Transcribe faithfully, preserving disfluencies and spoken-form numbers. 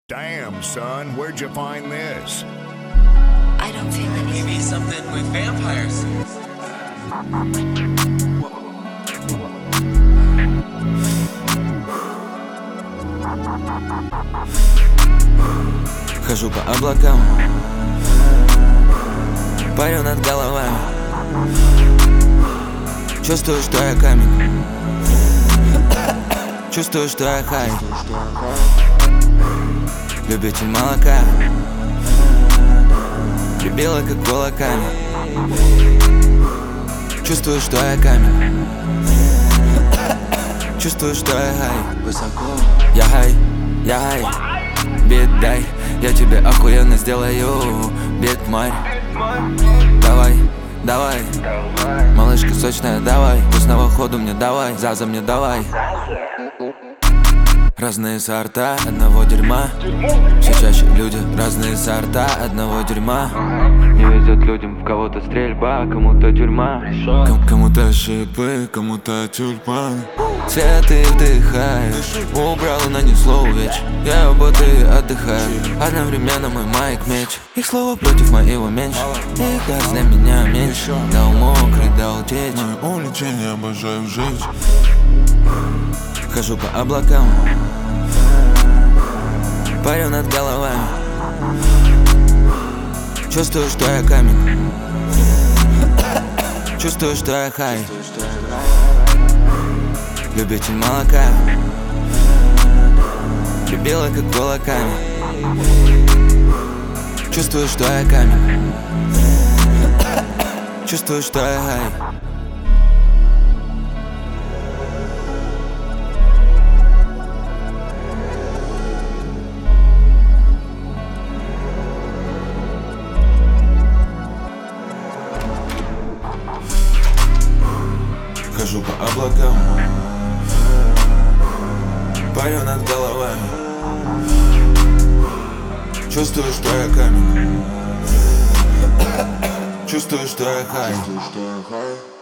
Damn, son, where'd you find this? I don't feel anything. Maybe something with vampires. Хожу по облакам, парю над головой. Чувствую, что я камень. Чувствую, что я хай. Любитель молока, прибила как кулаками. Чувствую, что я камень. Чувствую, что я хай. Высоко. Я хай, я хай. Бит дай, я тебе охуенно сделаю. Бит марь. Давай, давай. Малышка сочная, давай. Вкусного ходу мне давай, заза мне давай. Разные сорта одного дерьма. Все чаще люди, разные сорта одного дерьма. Не везет людям, в кого-то стрельба, кому-то тюрьма, Ком кому-то шипы, кому-то тюльпан. Цветы вдыхаю, убрал и нанесло увечь. Я будто отдыхаю, одновременно мой майк меч. Их слова против моего меньше, их газ для меня меньше. Дал мокрый, дал течь. Мое увлечение обожаю жить. Хожу по облакам, парю над головами. Чувствую, что я камень. Чувствую, что я хай. Любитель молока, прибила как кулаками. Чувствую, что я камень. Чувствую, что я хай. Хожу по облакам, парю над головами. Чувствую, что я камень. Чувствую, что я хай.